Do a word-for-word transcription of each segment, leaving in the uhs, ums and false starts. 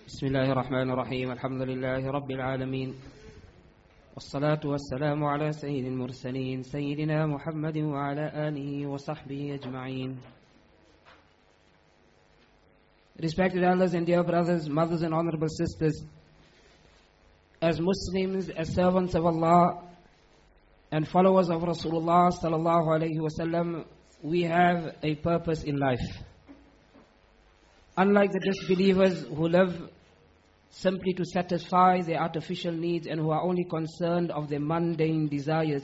بسم الله الرحمن الرحيم الحمد لله رب العالمين والصلاة والسلام على سيد المرسلين سيدنا محمد وعلى آله وصحبه أجمعين. Respected elders and dear brothers, mothers and honorable sisters, as Muslims, as servants of Allah and followers of Rasulullah sallallahu alayhi wasallam, we have a purpose in life. Unlike the disbelievers who live simply to satisfy their artificial needs and who are only concerned of their mundane desires,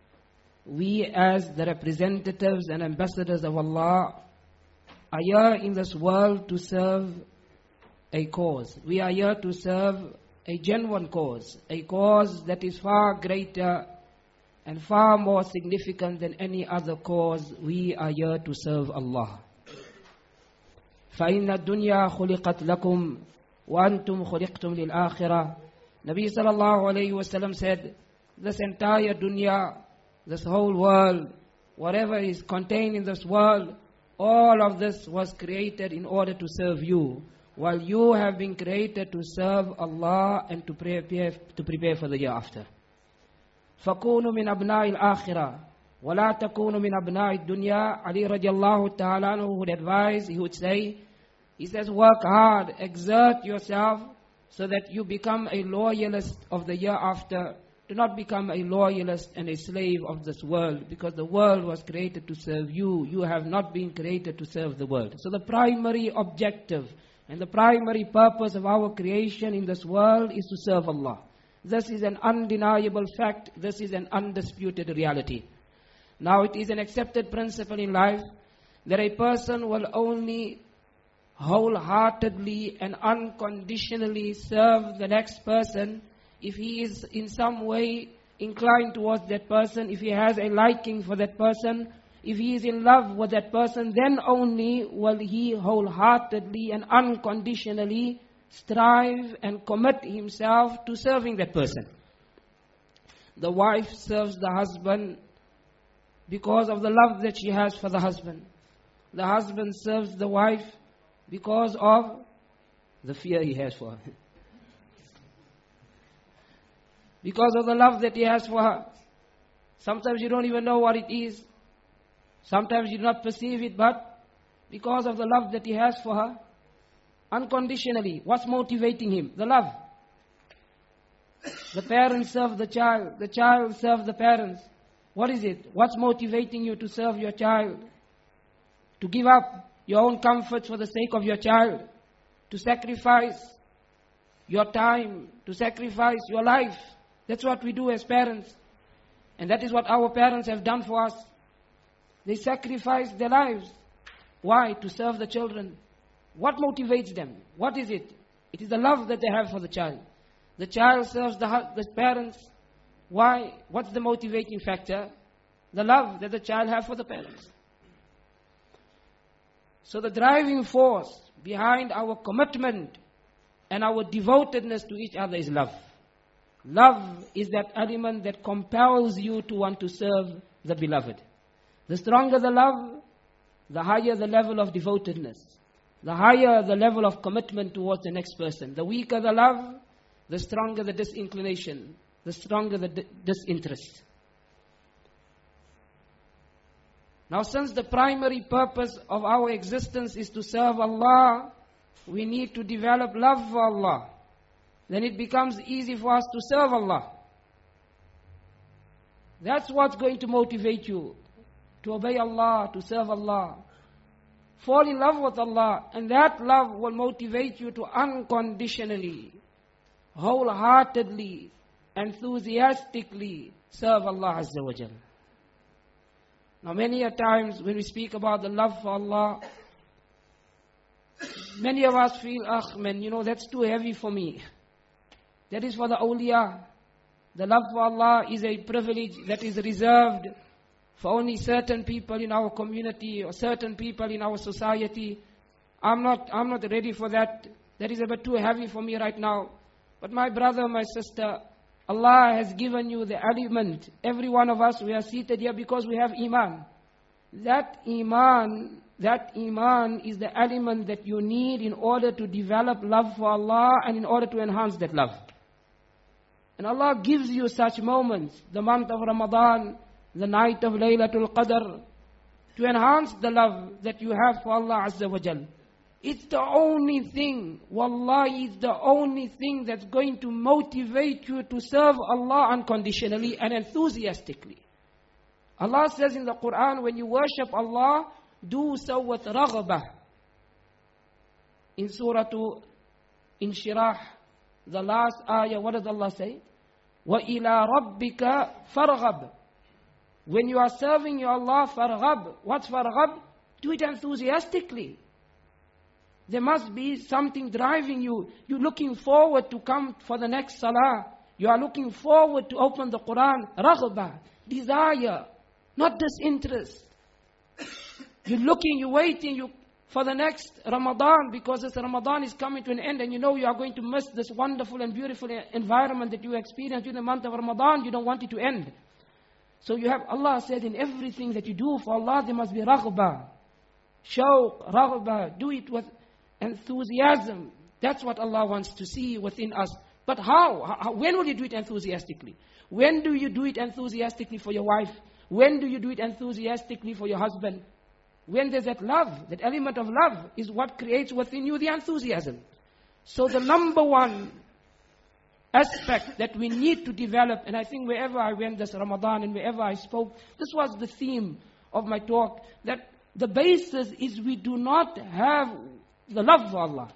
we as the representatives and ambassadors of Allah are here in this world to serve a cause. We are here to serve a genuine cause, a cause that is far greater and far more significant than any other cause. We are here to serve Allah. فَإِنَّ الدُّنْيَا خُلِقَتْ لَكُمْ وَأَنْتُمْ خُلِقْتُمْ لِلْآخِرَةِ. Nabi sallallahu alayhi wa sallam said, this entire dunya, this whole world, whatever is contained in this world, all of this was created in order to serve you, while you have been created to serve Allah and to prepare, to prepare for the year after. فَكُونُوا مِنْ أَبْنَاءِ الْآخِرَةِ وَلَا تَكُونُوا مِنْ أَبْنَاءِ الدُّنْيَا. Ali radiallahu ta'ala anhu would advise, he would say, he says, work hard, exert yourself so that you become a loyalist of the year after. Do not become a loyalist and a slave of this world, because the world was created to serve you. You have not been created to serve the world. So the primary objective and the primary purpose of our creation in this world is to serve Allah. This is an undeniable fact. This is an undisputed reality. Now it is an accepted principle in life that a person will only wholeheartedly and unconditionally serve the next person if he is in some way inclined towards that person, if he has a liking for that person, if he is in love with that person, then only will he wholeheartedly and unconditionally strive and commit himself to serving that person. The wife serves the husband because of the love that she has for the husband. The husband serves the wife because of the fear he has for her. Because of the love that he has for her. Sometimes you don't even know what it is. Sometimes you do not perceive it, but because of the love that he has for her, unconditionally, what's motivating him? The love. The parents serve the child. The child serves the parents. What is it? What's motivating you to serve your child? To give up your own comforts for the sake of your child, to sacrifice your time, to sacrifice your life. That's what we do as parents. And that is what our parents have done for us. They sacrifice their lives. Why? To serve the children. What motivates them? What is it? It is the love that they have for the child. The child serves the, the parents. Why? What's the motivating factor? The love that the child has for the parents. So the driving force behind our commitment and our devotedness to each other is love. Love is that element that compels you to want to serve the beloved. The stronger the love, the higher the level of devotedness. The higher the level of commitment towards the next person. The weaker the love, the stronger the disinclination, the stronger the disinterest. Now, since the primary purpose of our existence is to serve Allah, we need to develop love for Allah. Then it becomes easy for us to serve Allah. That's what's going to motivate you to obey Allah, to serve Allah. Fall in love with Allah, and that love will motivate you to unconditionally, wholeheartedly, enthusiastically serve Allah Azza wa Jalla. Now many a times when we speak about the love for Allah, many of us feel, ah man, you know, that's too heavy for me. That is for the awliya. The love for Allah is a privilege that is reserved for only certain people in our community or certain people in our society. I'm not, I'm not ready for that. That is a bit too heavy for me right now. But my brother, my sister, Allah has given you the element. Every one of us, we are seated here because we have iman. That iman that iman is the element that you need in order to develop love for Allah and in order to enhance that love. And Allah gives you such moments, the month of Ramadan, the night of Laylatul Qadr, to enhance the love that you have for Allah Azza wa Jal. It's the only thing, wallahi, it's the only thing that's going to motivate you to serve Allah unconditionally and enthusiastically. Allah says in the Quran, when you worship Allah, do so with raghbah. In Surah Inshirah, the last ayah, what does Allah say? وَإِلَىٰ رَبِّكَ فَارْغَبْ. When you are serving your Allah, farghab. What's farghab? Do it enthusiastically. There must be something driving you. You're looking forward to come for the next salah. You are looking forward to open the Quran. Raghbah, desire, not disinterest. You're looking, you're waiting you for the next Ramadan, because this Ramadan is coming to an end and you know you are going to miss this wonderful and beautiful environment that you experience during the month of Ramadan. You don't want it to end. So you have, Allah said, in everything that you do for Allah, there must be raghbah, shawq, raghbah. Do it with enthusiasm. That's what Allah wants to see within us. But how? how? When will you do it enthusiastically? When do you do it enthusiastically for your wife? When do you do it enthusiastically for your husband? When there's that love, that element of love is what creates within you the enthusiasm. So the number one aspect that we need to develop, and I think wherever I went this Ramadan and wherever I spoke, this was the theme of my talk, that the basis is we do not have the love for Allah.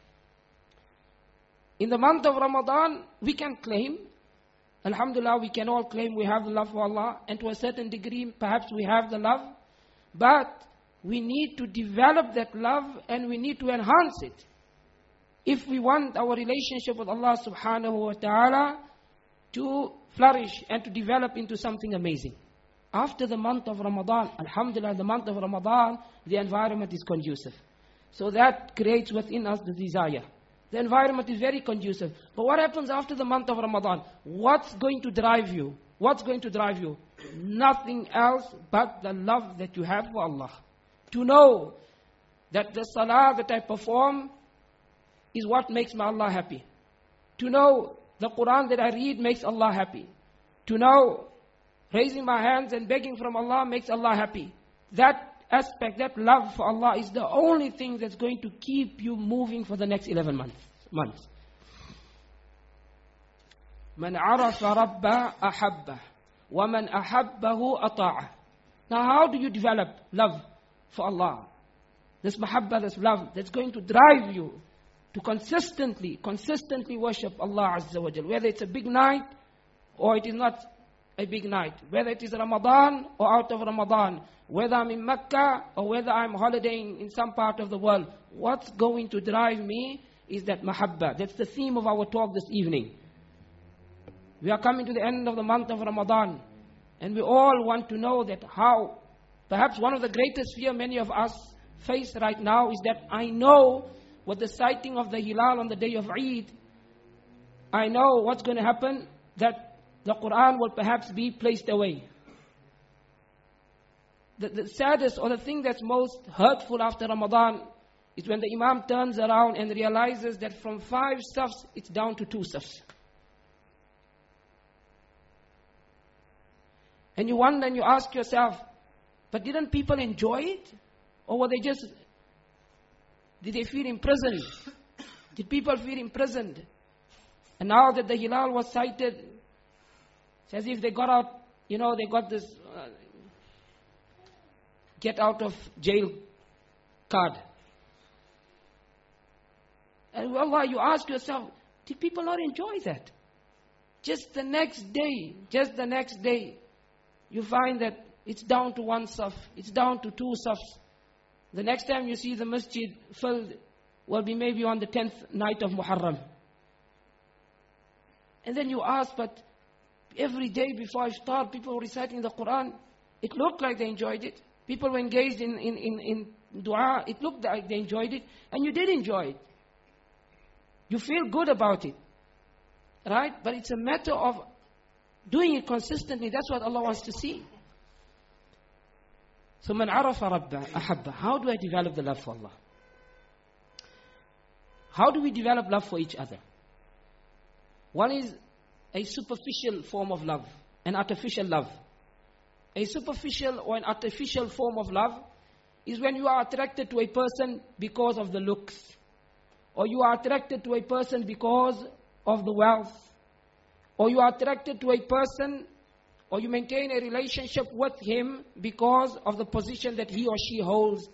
In the month of Ramadan, we can claim, alhamdulillah, we can all claim we have the love for Allah, and to a certain degree, perhaps we have the love, but we need to develop that love and we need to enhance it. If we want our relationship with Allah subhanahu wa ta'ala to flourish and to develop into something amazing. After the month of Ramadan, alhamdulillah, the month of Ramadan, the environment is conducive. So that creates within us the desire. The environment is very conducive. But what happens after the month of Ramadan? What's going to drive you? What's going to drive you? Nothing else but the love that you have for Allah. To know that the salah that I perform is what makes my Allah happy. To know the Quran that I read makes Allah happy. To know raising my hands and begging from Allah makes Allah happy. That aspect, that love for Allah is the only thing that's going to keep you moving for the next eleven months. months. من عرف ربه أحبه ومن أحبه أطاعه. Now how do you develop love for Allah? This mahabbah, this love, that's going to drive you to consistently, consistently worship Allah Azza wa Jal. Whether it's a big night or it is not a big night. Whether it is Ramadan or out of Ramadan. Whether I'm in Mecca or whether I'm holidaying in some part of the world. What's going to drive me is that mahabbah. That's the theme of our talk this evening. We are coming to the end of the month of Ramadan. And we all want to know that how, perhaps one of the greatest fear many of us face right now is that I know with the sighting of the Hilal on the day of Eid, I know what's going to happen, that the Quran will perhaps be placed away. The, the saddest or the thing that's most hurtful after Ramadan is when the Imam turns around and realizes that from five safs, it's down to two safs. And you wonder and you ask yourself, but didn't people enjoy it? Or were they just, did they feel imprisoned? Did people feel imprisoned? And now that the Hilal was sighted, it's as if they got out, you know, they got this uh, get out of jail card. And Allah, you ask yourself, did people not enjoy that? Just the next day, just the next day, you find that it's down to one saf, it's down to two safs. The next time you see the masjid filled will be maybe on the tenth night of Muharram. And then you ask, but every day before Iftar, people were reciting the Quran. It looked like they enjoyed it. People were engaged in, in, in, in dua. It looked like they enjoyed it. And you did enjoy it. You feel good about it. Right? But it's a matter of doing it consistently. That's what Allah wants to see. So man arafa rabba ahabba. How do I develop the love for Allah? How do we develop love for each other? One is a superficial form of love, an artificial love. A superficial or an artificial form of love is when you are attracted to a person because of the looks, or you are attracted to a person because of the wealth, or you are attracted to a person, or you maintain a relationship with him because of the position that he or she holds.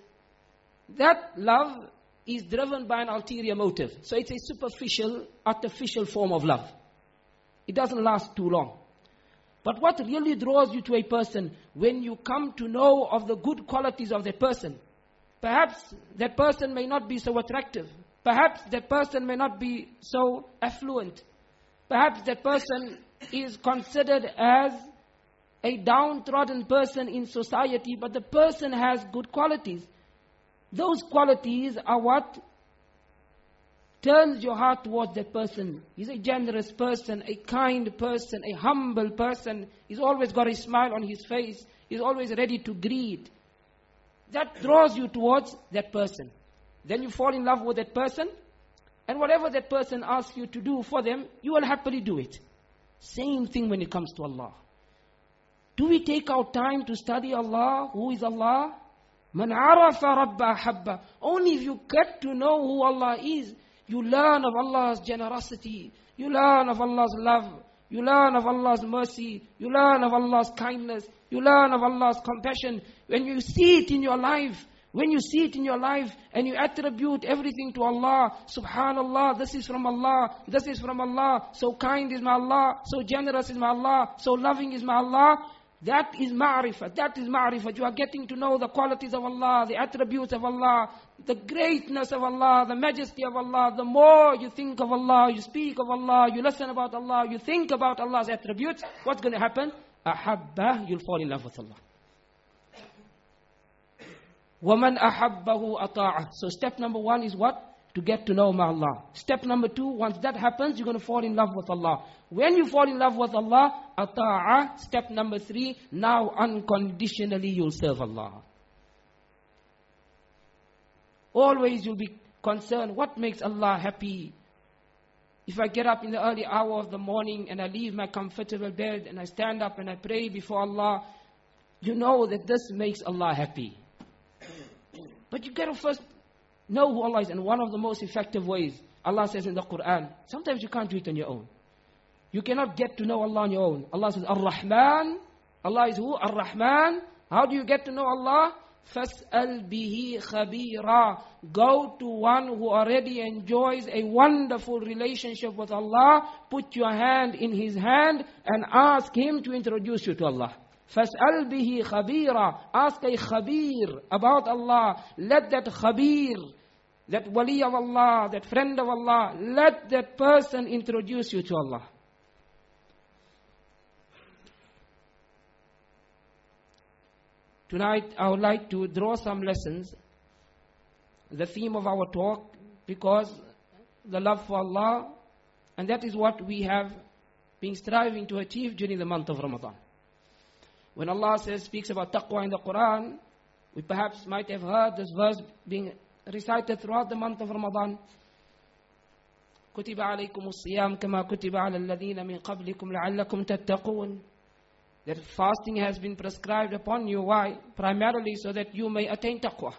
That love is driven by an ulterior motive. So it's a superficial, artificial form of love. It doesn't last too long. But what really draws you to a person, when you come to know of the good qualities of that person, perhaps that person may not be so attractive. Perhaps that person may not be so affluent. Perhaps that person is considered as a downtrodden person in society, but the person has good qualities. Those qualities are what turns your heart towards that person. He's a generous person, a kind person, a humble person. He's always got a smile on his face. He's always ready to greet. That draws you towards that person. Then you fall in love with that person, and whatever that person asks you to do for them, you will happily do it. Same thing when it comes to Allah. Do we take our time to study Allah? Who is Allah? Man arafa rabba habba. Only if you get to know who Allah is, you learn of Allah's generosity, you learn of Allah's love, you learn of Allah's mercy, you learn of Allah's kindness, you learn of Allah's compassion. When you see it in your life, when you see it in your life and you attribute everything to Allah, subhanallah, this is from Allah, this is from Allah, so kind is my Allah, so generous is my Allah, so loving is my Allah. That is ma'rifah, that is ma'rifah. You are getting to know the qualities of Allah, the attributes of Allah, the greatness of Allah, the majesty of Allah. The more you think of Allah, you speak of Allah, you listen about Allah, you think about Allah's attributes, what's going to happen? Ahabba, you'll fall in love with Allah. وَمَنْ أَحَبَّهُ أَطَاعَهُ. So step number one is what? To get to know Allah. Step number two, once that happens, you're going to fall in love with Allah. When you fall in love with Allah, ata'a. Step number three, now unconditionally you'll serve Allah. Always you'll be concerned, what makes Allah happy? If I get up in the early hour of the morning and I leave my comfortable bed and I stand up and I pray before Allah, you know that this makes Allah happy. But you got to first know who Allah is. And one of the most effective ways, Allah says in the Quran, sometimes you can't do it on your own. You cannot get to know Allah on your own. Allah says, Ar-Rahman. Allah is who? Ar-Rahman. How do you get to know Allah? فَاسْأَلْ بِهِ خَبِيرًا. Go to one who already enjoys a wonderful relationship with Allah. Put your hand in his hand and ask him to introduce you to Allah. فَاسْأَلْ بِهِ خَبِيرًا. Ask a khabir about Allah. Let that khabir, that wali of Allah, that friend of Allah, let that person introduce you to Allah. Tonight I would like to draw some lessons, the theme of our talk, because the love for Allah, and that is what we have been striving to achieve during the month of Ramadan. When Allah says, speaks about taqwa in the Quran, we perhaps might have heard this verse being recited throughout the month of Ramadan. كُتِبَ عَلَيْكُمُ الصِّيَامُ كَمَا كُتِبَ عَلَى الَّذِينَ مِنْ قَبْلِكُمْ لَعَلَّكُمْ تَتَّقُونَ. That fasting has been prescribed upon you. Why? Primarily so that you may attain taqwa.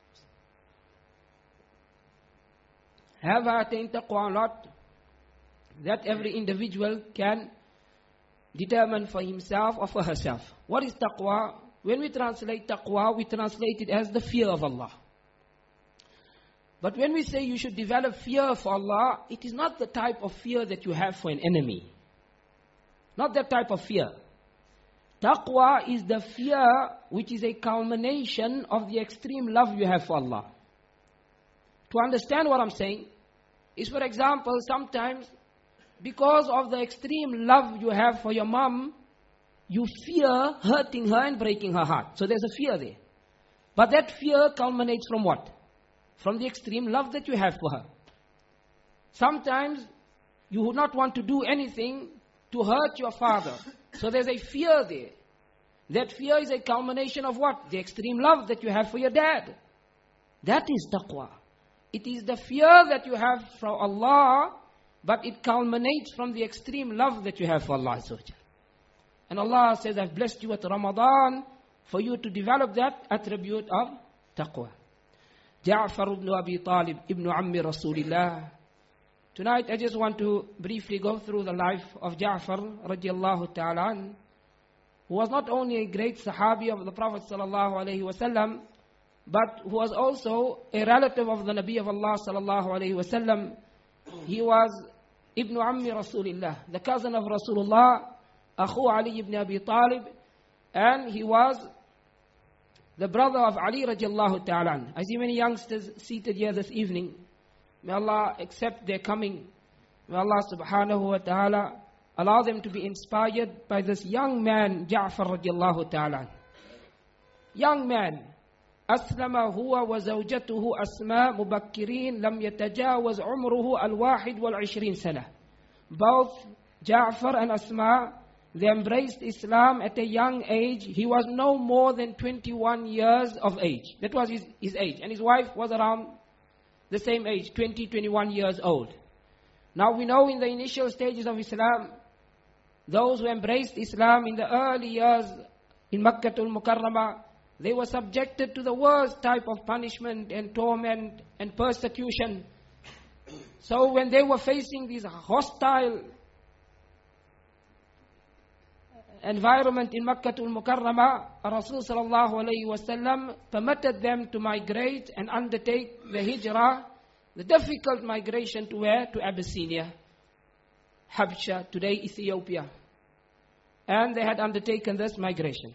Have I attained taqwa or not? That every individual can determine for himself or for herself. What is taqwa? When we translate taqwa, we translate it as the fear of Allah. But when we say you should develop fear for Allah, it is not the type of fear that you have for an enemy. Not that type of fear. Taqwa is the fear which is a culmination of the extreme love you have for Allah. To understand what I'm saying is, for example, sometimes because of the extreme love you have for your mom, you fear hurting her and breaking her heart. So there's a fear there. But that fear culminates from what? From the extreme love that you have for her. Sometimes you would not want to do anything to hurt your father. So there's a fear there. That fear is a culmination of what? The extreme love that you have for your dad. That is taqwa. It is the fear that you have for Allah, but it culminates from the extreme love that you have for Allah Azza wa Jal. And Allah says, I've blessed you with Ramadan for you to develop that attribute of taqwa. Ja'far ibn Abi Talib, ibn Ammi Rasulillah. Tonight I just want to briefly go through the life of Ja'far radiallahu ta'ala an, who was not only a great Sahabi of the Prophet sallallahu alayhi wa sallam, but who was also a relative of the Nabi of Allah sallallahu alayhi wa sallam. He was Ibn Ammi Rasulillah, the cousin of Rasulullah, Akhu Ali ibn Abi Talib, and he was the brother of Ali radiallahu ta'ala an. I see many youngsters seated here this evening. May Allah accept their coming. May Allah subhanahu wa ta'ala allow them to be inspired by this young man, Ja'far radiallahu ta'ala an. Young man. أسلم هو وزوجته أسماء مبكرين لم يتجاوز عمره الواحد والعشرين سنة. Both Ja'far and Asma, they embraced Islam at a young age. He was no more than twenty-one years of age. That was his, his age. And his wife was around the same age, twenty, twenty-one years old. Now we know in the initial stages of Islam, those who embraced Islam in the early years in Makkah al-Mukarramah, they were subjected to the worst type of punishment and torment and persecution. So when they were facing this hostile environment in Makkah al-Mukarramah, Rasul sallallahu alayhi wa sallam permitted them to migrate and undertake the hijrah, the difficult migration to where? To Abyssinia, Habsha, today Ethiopia. And they had undertaken this migration.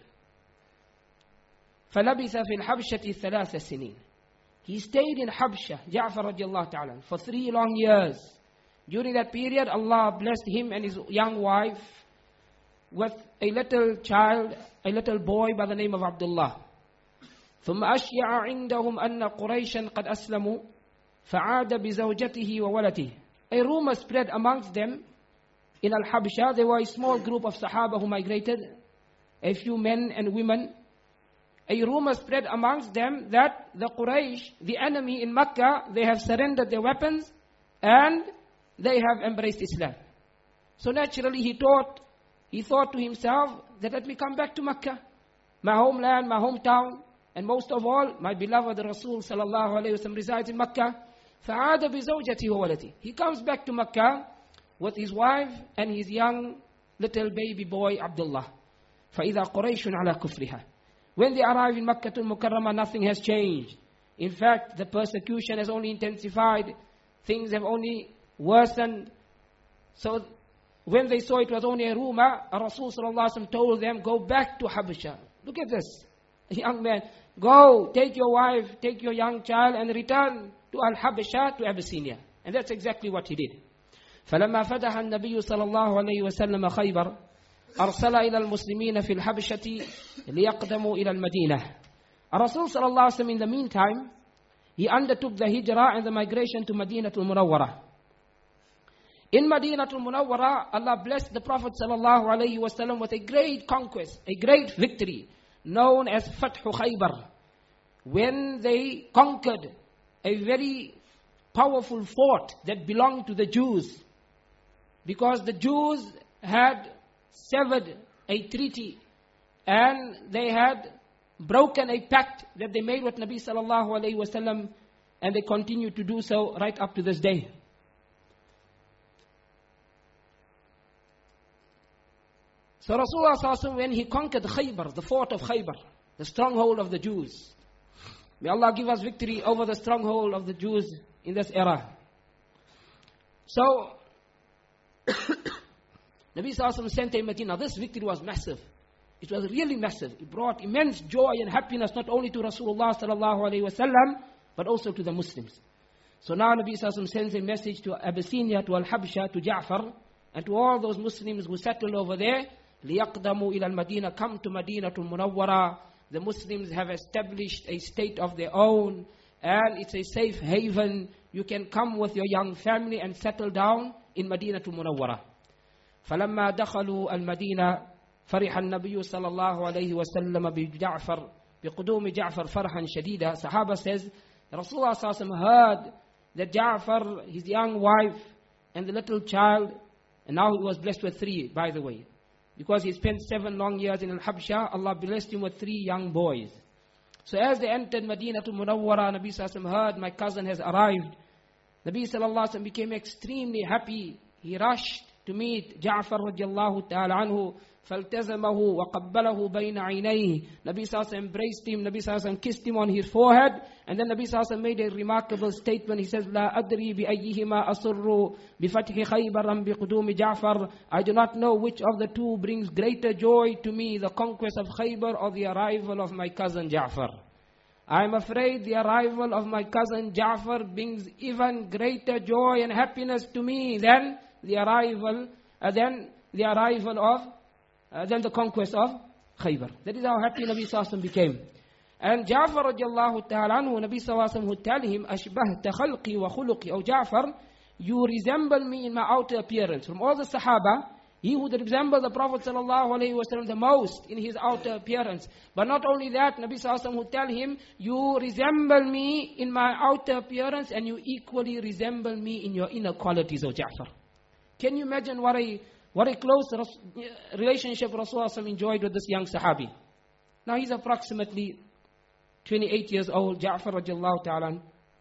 فَلَبِثَ فِي الْحَبْشَةِ ثَلَاثَ سِنِينَ. He stayed in Habsha, Ja'far radiallahu ta'ala, for three long years. During that period, Allah blessed him and his young wife with a little child, a little boy by the name of Abdullah. ثُمَّ أَشْيَعَ عِنْدَهُمْ أَنَّ قُرَيْشًا قَدْ أَسْلَمُوا فَعَادَ بِزَوْجَتِهِ وَوَلَدِهِ. A rumor spread amongst them in Al-Habsha. There were a small group of Sahaba who migrated, a few men and women. A rumor spread amongst them that the Quraysh, the enemy in Makkah, they have surrendered their weapons and they have embraced Islam. So naturally he thought, he thought to himself that let me come back to Makkah, my homeland, my hometown, and most of all, my beloved Rasul sallallahu alayhi wa sallam resides in Makkah. فَعَادَ بِزَوْجَتِهِ وَوَلَدِهِ. He comes back to Makkah with his wife and his young little baby boy Abdullah. فَإِذَا قُرَيْشٌ عَلَى كُفْرِهَا. When they arrive in Makkah al-Mukarramah, nothing has changed. In fact, the persecution has only intensified. Things have only worsened. So when they saw it was only a rumor, Rasul sallallahu alaihi wasallam told them, go back to Habasha. Look at this, young man. Go, take your wife, take your young child and return to Al-Habasha, to Abyssinia. And that's exactly what he did. فَلَمَّا فَتَحَ النَّبِيُّ صَلَى اللَّهُ عَلَيْهِ وَسَلَّمَ خَيْبَرَ أرسل إلى المسلمين في الحبشة ليقدموا إلى المدينة. Rasul sallallahu alaihi wasallam in the meantime, he undertook the hijrah and the migration to Madinatul Munawwarah. In Madinatul Munawwarah, Allah blessed the Prophet sallallahu alaihi wasallam with a great conquest, a great victory, known as Fathu Khaybar, when they conquered a very powerful fort that belonged to the Jews, because the Jews had severed a treaty and they had broken a pact that they made with Nabi sallallahu alayhi wasallam, and they continue to do so right up to this day. So Rasulullah sallallahu alayhi wasallam, when he conquered Khaybar, the fort of Khaybar, the stronghold of the Jews, may Allah give us victory over the stronghold of the Jews in this era. So Nabi sallallahu alaihi wasallam sent a Medina. This victory was massive. It was really massive. It brought immense joy and happiness not only to Rasulullah sallallahu alaihi wasallam, but also to the Muslims. So now Nabi sallallahu alaihi wasallam sends a message to Abyssinia, to Al-Habsha, to Ja'far, and to all those Muslims who settled over there. لِيَقْدَمُوا إِلَى الْمَدِينَةِ. Come to Madinatul Munawwarah. The Muslims have established a state of their own, and it's a safe haven. You can come with your young family and settle down in Madinatul Munawwarah. فَلَمَّا دَخَلُوا الْمَدِينَةِ فرح النبي صلى الله عليه وسلم بجعفر بقدوم جعفر فرحا شديدا. Sahaba says, Rasulullah sallallahu alaihi wasallam heard that Ja'far, his young wife, and the little child, and now he was blessed with three, by the way. Because he spent seven long years in Al-Habsha, Allah blessed him with three young boys. So as they entered Medina to Munawwara, Nabi sallallahu alaihi wasallam heard, my cousin has arrived. Nabi sallallahu alaihi wasallam became extremely happy. He rushed to meet Ja'far radiallahu ta'ala anhu. فَالْتَزَمَهُ وَقَبَّلَهُ بَيْنَ عَيْنَيْهِ. Nabi sallallahu alaihi wasallam embraced him. Nabi sallallahu alaihi wasallam kissed him on his forehead. And then Nabi sallallahu alaihi wasallam made a remarkable statement. He says, لَا أَدْرِي بِأَيِّهِمَا أَصُرُّ بِفَتْحِ خَيْبَرًا بِقُدُومِ جَعْفَرٍ. I do not know which of the two brings greater joy to me, the conquest of Khaybar or the arrival of my cousin Ja'far. I am afraid the arrival of my cousin Ja'far brings even greater joy and happiness to me than the arrival, uh, than the arrival of, uh, than the conquest of Khaybar. That is how happy Nabi sallallahu alaihi wasallam became. And Ja'far radiallahu ta'ala anhu, Nabi sallallahu alaihi wasallam would tell him, أَشْبَهْتَ خَلْقِي وَخُلُقِي. O Ja'far, you resemble me in my outer appearance. From all the Sahaba, he would resemble the Prophet sallallahu alaihi wasallam the most in his outer appearance. But not only that, Nabi sallallahu alaihi wasallam would tell him, you resemble me in my outer appearance and you equally resemble me in your inner qualities, O Ja'far. Can you imagine what a what a close relationship Rasulullah enjoyed with this young Sahabi? Now he's approximately twenty-eight years old, Ja'far radiallahu ta'ala.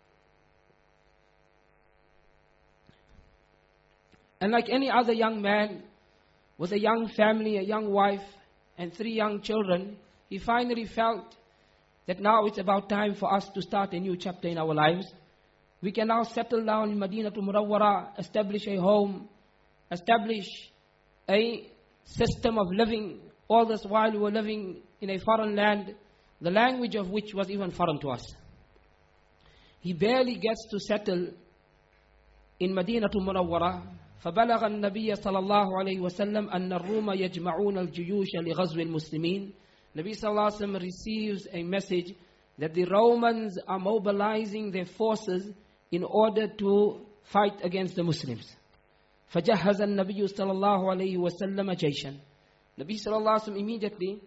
And like any other young man, with a young family, a young wife, and three young children, he finally felt that now it's about time for us to start a new chapter in our lives. We can now settle down in Medina to Munawwara, establish a home, establish a system of living. All this while we were living in a foreign land, the language of which was even foreign to us. He barely gets to settle in Medina to Munawwara. فبلغ النبي صلى الله عليه وسلم أن الروم يجمعون الجيوش لغزو المسلمين. Nabi sallallahu alaihi wasallam receives a message that the Romans are mobilizing their forces in order to fight against the Muslims. فجهز النبي صلى الله عليه وسلم جيشا. Nabi sallallahu alaihi wasallam immediately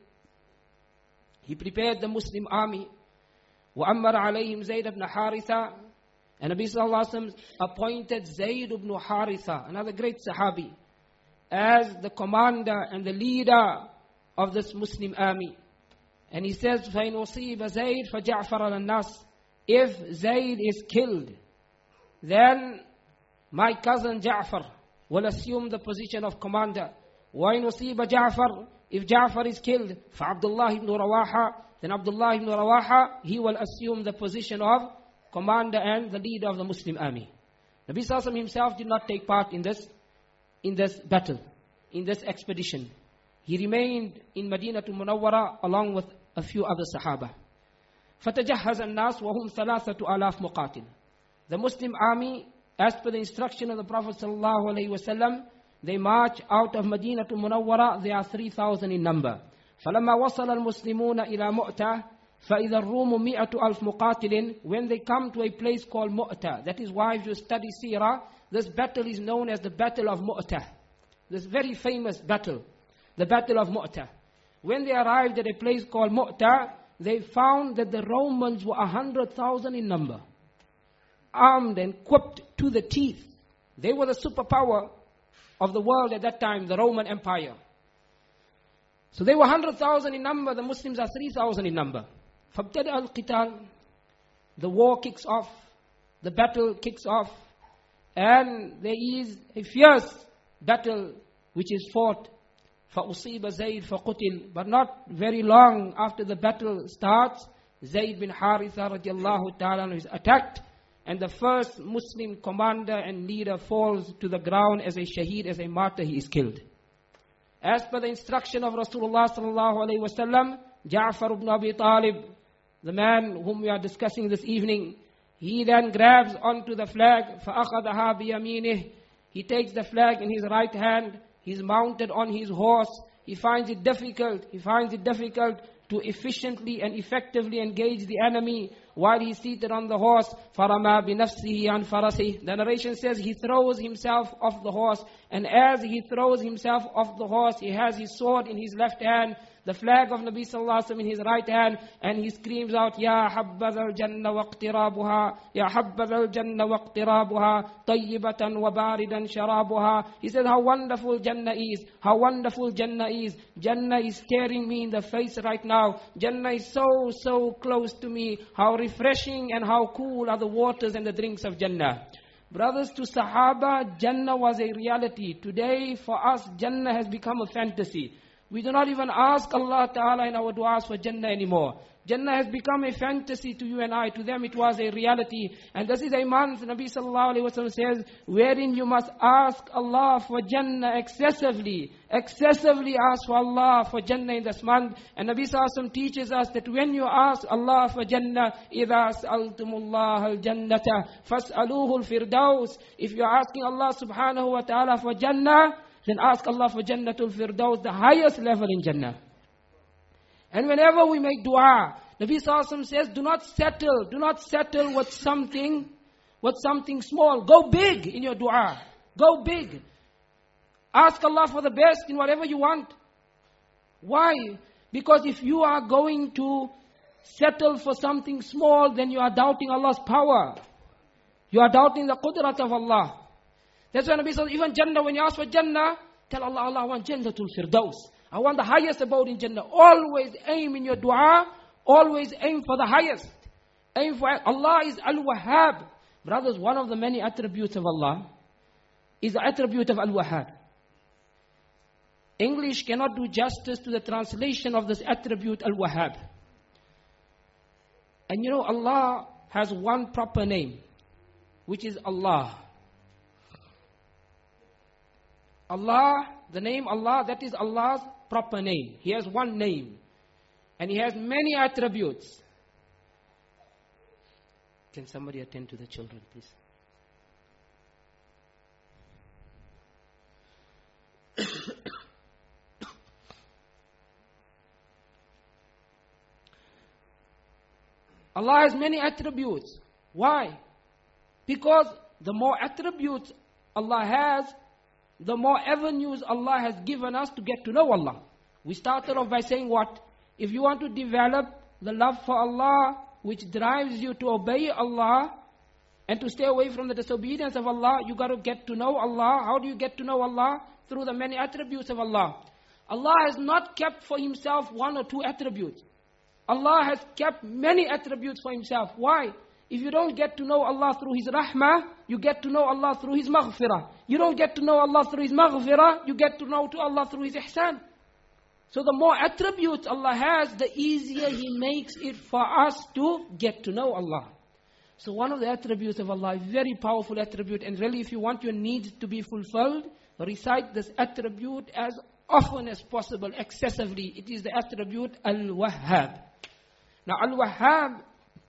he prepared the Muslim army. وأمر عليهم زيد بن حارثة. And Nabi sallallahu alaihi wasallam appointed Zayd ibn Haritha, another great Sahabi, as the commander and the leader of this Muslim army. And he says, فَإِنْ أُصِيبَ زَيْد فَجَعْفَرَ النَّاسِ. If Zayd is killed, then my cousin Ja'far will assume the position of commander. وَإِنْ أُصِيبَ جَعْفَرَ. If Ja'far is killed, فَعَبْدُاللَّهِ ibn Rawaha. Then Abdullah ibn Rawaha, he will assume the position of commander and the leader of the Muslim army. Nabi sallallahu alaihi wasallam himself did not take part in this, in this battle, in this expedition. He remained in Medina to Munawwara along with a few other Sahaba. فَتَجَهَّزَ النَّاسُ وَهُمْ ثَلَاثَةُ آلَافِ مُقَاتِلٍ. The Muslim army, as per the instruction of the Prophet sallallahu alaihi wasallam, they march out of Medina to Munawwara. They are three thousand in number. فَلَمَّا وَصَلَ الْمُسْلِمُونَ إِلَى مُؤْتَةٍ فَإِذَا الرُّومُ مِئَةُ أَلْفِ مُقَاتِلٍ. When they come to a place called Mu'tah, that is why if you study Seerah, this battle is known as the Battle of Mu'tah. This very famous battle, the Battle of Mu'tah. When they arrived at a place called Mu'tah, they found that the Romans were a hundred thousand in number, armed and equipped to the teeth. They were the superpower of the world at that time, the Roman Empire. So they were a hundred thousand in number, the Muslims are three thousand in number. فَابْتَدَأَ الْقِتَالِ. The war kicks off, the battle kicks off, and there is a fierce battle which is fought. فَأُصِيبَ زَيْد فَقُتِلْ. But not very long after the battle starts, Zayd bin Haritha radiallahu ta'ala is attacked, and the first Muslim commander and leader falls to the ground as a shaheed, as a martyr, he is killed. As per the instruction of Rasulullah sallallahu alaihi wasallam, Ja'far ibn Abi Talib, the man whom we are discussing this evening, he then grabs onto the flag, فَأَخَذَهَا بِيَمِينِهِ. He takes the flag in his right hand, he's mounted on his horse, he finds it difficult, he finds it difficult to efficiently and effectively engage the enemy while he's seated on the horse. فَرَمَى بِنَفْسِهِ عَنْ فَرَسِهِ. The narration says he throws himself off the horse, and as he throws himself off the horse, he has his sword in his left hand, the flag of Nabi Sallallahu Alaihi Wasallam in his right hand, and he screams out, Ya habbadha al-jannah waqtirabuha, Ya habbadha al-jannah waqtirabuha, tayyibatan wa baridan sharabuha. He says, how wonderful Jannah is, how wonderful Jannah is. Jannah is staring me in the face right now. Jannah is so, so close to me. How refreshing and how cool are the waters and the drinks of Jannah. Brothers, to Sahaba, Jannah was a reality. Today, for us, Jannah has become a fantasy. We do not even ask Allah Ta'ala in our du'as for Jannah anymore. Jannah has become a fantasy to you and I. To them it was a reality. And this is a month, Nabi Sallallahu Alaihi Wasallam says, wherein you must ask Allah for Jannah excessively. Excessively ask for Allah for Jannah in this month. And Nabi Sallallahu Alaihi Wasallam teaches us that when you ask Allah for Jannah, إِذَا سَأَلْتُمُ اللَّهَ الْجَنَّةَ فَاسْأَلُوهُ الْفِرْدَوْسِ. If you're asking Allah Subhanahu Wa Ta'ala for Jannah, then ask Allah for Jannatul Firdaus, the highest level in Jannah. And whenever we make dua, Nabi Sallallahu Alaihi Wasallam says, do not settle, do not settle with something, with something small. Go big in your dua. Go big. Ask Allah for the best in whatever you want. Why? Because if you are going to settle for something small, then you are doubting Allah's power. You are doubting the qudrat of Allah. That's why Nabi says, even Jannah, when you ask for Jannah, tell Allah, Allah, I want Jannatul Firdaus. I want the highest abode in Jannah. Always aim in your dua, always aim for the highest. Aim for Allah is Al-Wahhab. Brothers, one of the many attributes of Allah is the attribute of Al-Wahhab. English cannot do justice to the translation of this attribute, Al-Wahhab. And you know, Allah has one proper name, which is Allah. Allah, the name Allah, that is Allah's proper name. He has one name. And He has many attributes. Can somebody attend to the children, please? Allah has many attributes. Why? Because the more attributes Allah has, the more avenues Allah has given us to get to know Allah. We started off by saying what? If you want to develop the love for Allah, which drives you to obey Allah and to stay away from the disobedience of Allah, you got to get to know Allah. How do you get to know Allah? Through the many attributes of Allah. Allah has not kept for Himself one or two attributes. Allah has kept many attributes for Himself. Why? If you don't get to know Allah through His rahmah, you get to know Allah through His maghfirah. You don't get to know Allah through His maghfirah, you get to know to Allah through His ihsan. So the more attributes Allah has, the easier He makes it for us to get to know Allah. So one of the attributes of Allah, a very powerful attribute, and really if you want your needs to be fulfilled, recite this attribute as often as possible, excessively. It is the attribute Al-Wahhab. Now Al-Wahhab,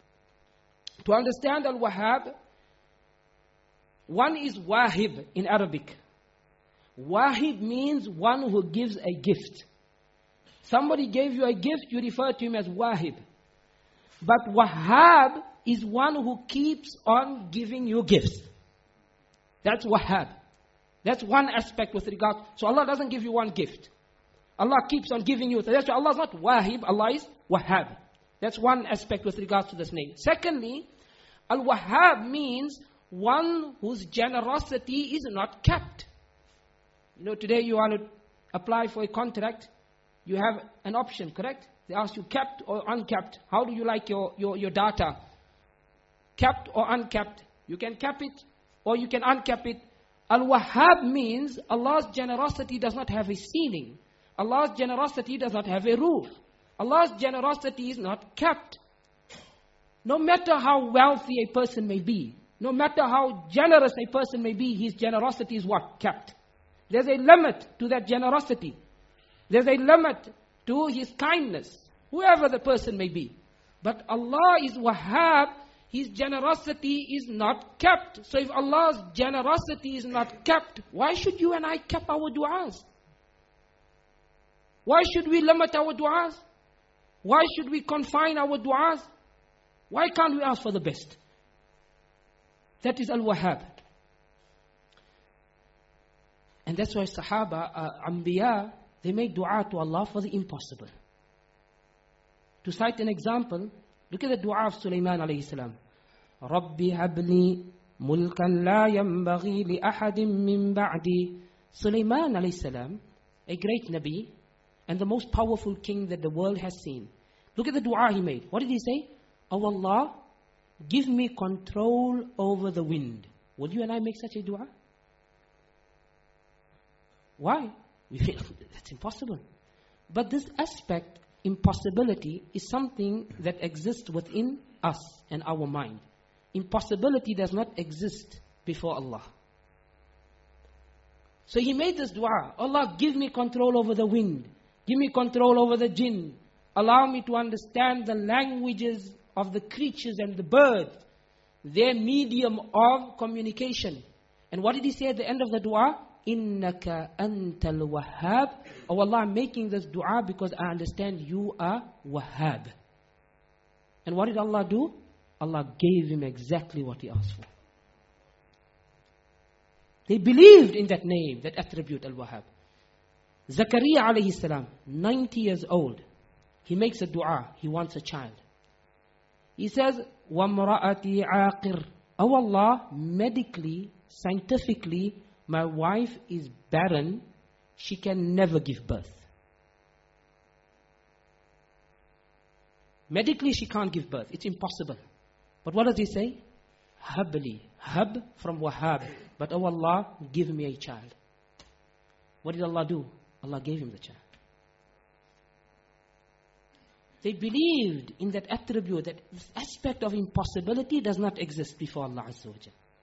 to understand Al-Wahhab, one is Wahib in Arabic. Wahib means one who gives a gift. Somebody gave you a gift, you refer to him as Wahib. But Wahhab is one who keeps on giving you gifts. That's Wahhab. That's one aspect with regard. So Allah doesn't give you one gift. Allah keeps on giving you. So that's why Allah is not Wahib, Allah is Wahhab. That's one aspect with regards to this name. Secondly, Al-Wahhab means one whose generosity is not capped. You know, today you want to apply for a contract, you have an option, correct? They ask you capped or uncapped. How do you like your, your, your data? Capped or uncapped? You can cap it or you can uncap it. Al-Wahhab means Allah's generosity does not have a ceiling. Allah's generosity does not have a roof. Allah's generosity is not capped. No matter how wealthy a person may be, no matter how generous a person may be, his generosity is what? Capped. There's a limit to that generosity. There's a limit to his kindness, whoever the person may be. But Allah is Wahhab, His generosity is not capped. So if Allah's generosity is not capped, why should you and I cap our du'as? Why should we limit our du'as? Why should we confine our du'as? Why can't we ask for the best? That is Al-Wahhab. And that's why Sahaba, uh, Anbiya, they made dua to Allah for the impossible. To cite an example, look at the dua of Sulaiman alayhi salam. Rabbi habli mulkan la yanbaghi li ahadin min ba'di. Sulaiman alayhi salam, a great Nabi, and the most powerful king that the world has seen. Look at the dua he made. What did he say? Oh Allah, give me control over the wind. Will you and I make such a dua? Why? We feel that's impossible. But this aspect, impossibility, is something that exists within us and our mind. Impossibility does not exist before Allah. So he made this dua. Allah, give me control over the wind. Give me control over the jinn. Allow me to understand the languages of the creatures and the birds, their medium of communication. And what did he say at the end of the dua? Innaka antal wahhab. Oh Allah, I'm making this dua because I understand you are Wahhab. And what did Allah do? Allah gave him exactly what he asked for. They believed in that name, that attribute, Al-Wahhab. Zakaria alayhi salam, ninety years old. He makes a dua. He wants a child. He says, وَامْرَأَتِي عَاقِرْ. Oh Allah, medically, scientifically, my wife is barren. She can never give birth. Medically, she can't give birth. It's impossible. But what does he say? Habli. Hab from Wahhab. But oh Allah, give me a child. What did Allah do? Allah gave him the child. They believed in that attribute, that this aspect of impossibility does not exist before Allah Azza wa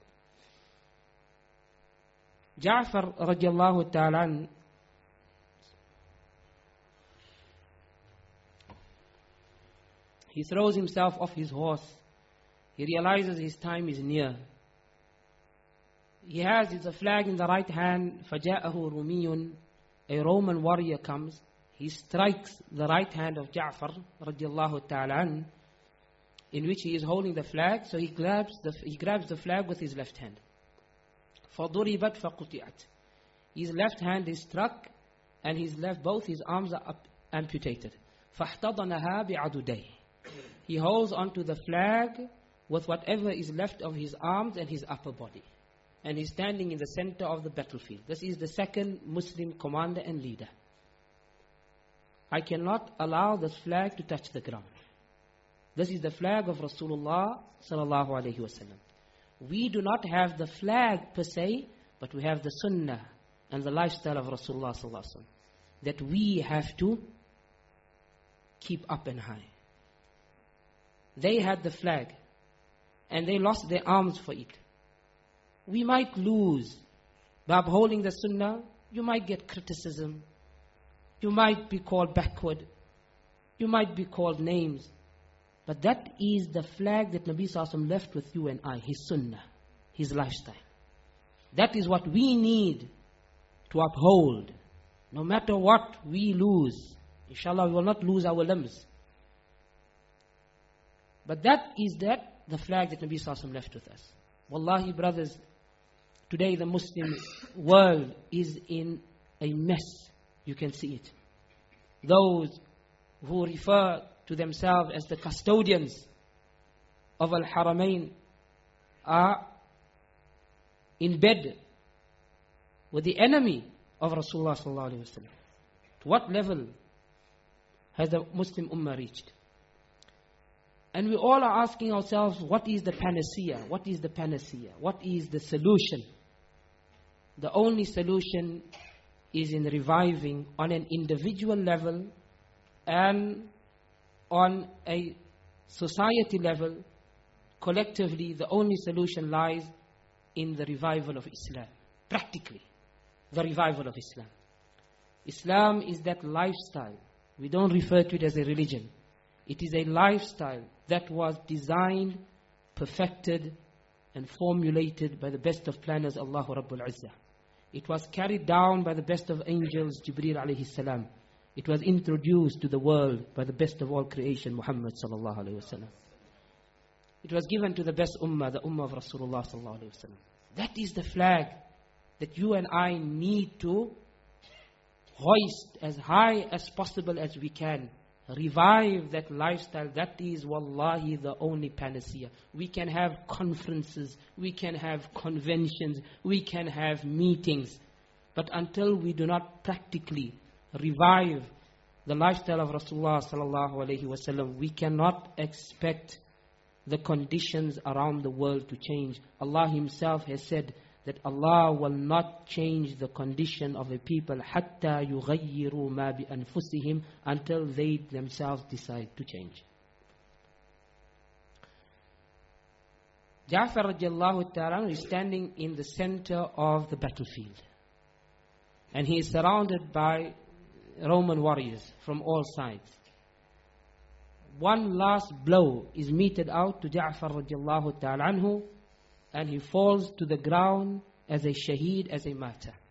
Jal. Ja'far radiallahu ta'ala, he throws himself off his horse. He realizes his time is near. He has his flag in the right hand. فَجَاءَهُ رُمِيٌّ. A Roman warrior comes. He strikes the right hand of Ja'far radiallahu ta'ala, in which he is holding the flag. So he grabs the, he grabs the flag with his left hand. فَضُرِبَتْ فَقُطِعَتْ. His left hand is struck, and his left, both his arms are up, amputated. فَاحْتَضَنَهَا بِعَدُدَيْهِ. He holds onto the flag with whatever is left of his arms and his upper body. And he's standing in the center of the battlefield. This is the second Muslim commander and leader. I cannot allow this flag to touch the ground. This is the flag of Rasulullah sallallahu alaihi wasallam. We do not have the flag per se, but we have the sunnah and the lifestyle of Rasulullah sallallahu alaihi wasallam that we have to keep up and high. They had the flag, and they lost their arms for it. We might lose by upholding the sunnah. You might get criticism. You might be called backward. You might be called names. But that is the flag that Nabi Sallallahu Alaihi Wasallam left with you and I, his sunnah, his lifestyle. That is what we need to uphold. No matter what we lose, inshallah we will not lose our limbs. But that is that, the flag that Nabi Sallallahu Alaihi Wasallam left with us. Wallahi brothers, today the Muslim world is in a mess. You can see it. Those who refer to themselves as the custodians of Al-Haramain are in bed with the enemy of Rasulullah sallallahu alaihi wasallam. To what level has the Muslim Ummah reached? And we all are asking ourselves, what is the panacea? What is the panacea? What is the solution? The only solution is in reviving on an individual level and on a society level. Collectively, the only solution lies in the revival of Islam. Practically, the revival of Islam. Islam is that lifestyle. We don't refer to it as a religion. It is a lifestyle that was designed, perfected, and formulated by the best of planners, Allahu Rabbul Izzah. It was carried down by the best of angels, Jibreel alayhi salam. It was introduced to the world by the best of all creation, Muhammad sallallahu alayhi wasallam. It was given to the best ummah, the ummah of Rasulullah sallallahu alayhi wasallam. That is the flag that you and I need to hoist as high as possible as we can. Revive that lifestyle. That is wallahi the only panacea. We can have conferences, we can have conventions, we can have meetings, but until we do not practically revive the lifestyle of Rasulullah sallallahu alaihi wasallam, we cannot expect the conditions around the world to change. Allah Himself has said that Allah will not change the condition of a people حَتَّى يُغَيِّرُوا مَا بِأَنفُسِهِمْ, until they themselves decide to change. Ja'far radiallahu ta'ala is standing in the center of the battlefield, and he is surrounded by Roman warriors from all sides. One last blow is meted out to Ja'far radiallahu ta'ala anhu, and he falls to the ground as a shaheed, as a martyr.